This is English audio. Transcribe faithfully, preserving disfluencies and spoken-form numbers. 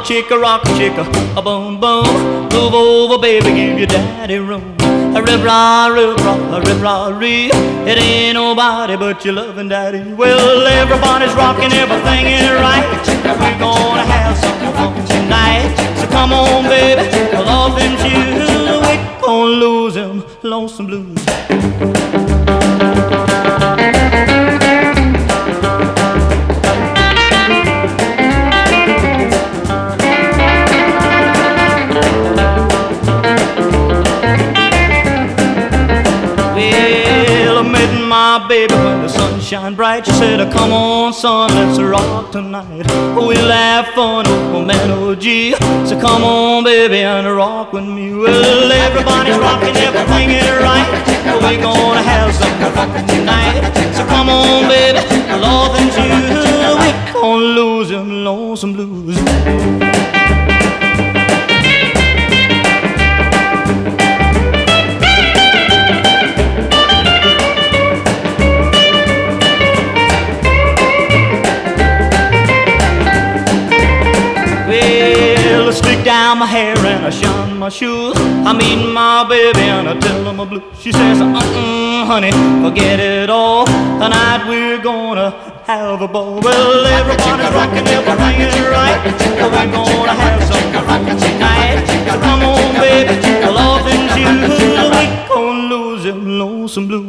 chicka, rock a chicka, a boom boom. Move over, baby, give your daddy room. A rip-rah, rip-rah, rip-rah-ree. It ain't nobody but your loving daddy. Well, everybody's rocking, everything is right. We're gonna have some fun tonight. So come on, baby, pull off them shoes. We're gonna lose them lonesome blues. My baby, when the sun shine bright, she said, come on, son, let's rock tonight. We'll have fun, oh man, oh gee. So come on, baby, and rock with me. Well, everybody's rocking, everything is right. We're gonna have some fun tonight. So come on, baby, love and you. We're gonna lose them lonesome blues. Stick down my hair and I shine my shoes. I meet my baby and I tell her my blues. She says, uh-uh, honey, forget it all. Tonight we're gonna have a ball. Well, everybody's rocking, everything is right. We're gonna have some fun tonight. So come on, baby, love and you. We're gonna lose them lonesome blues.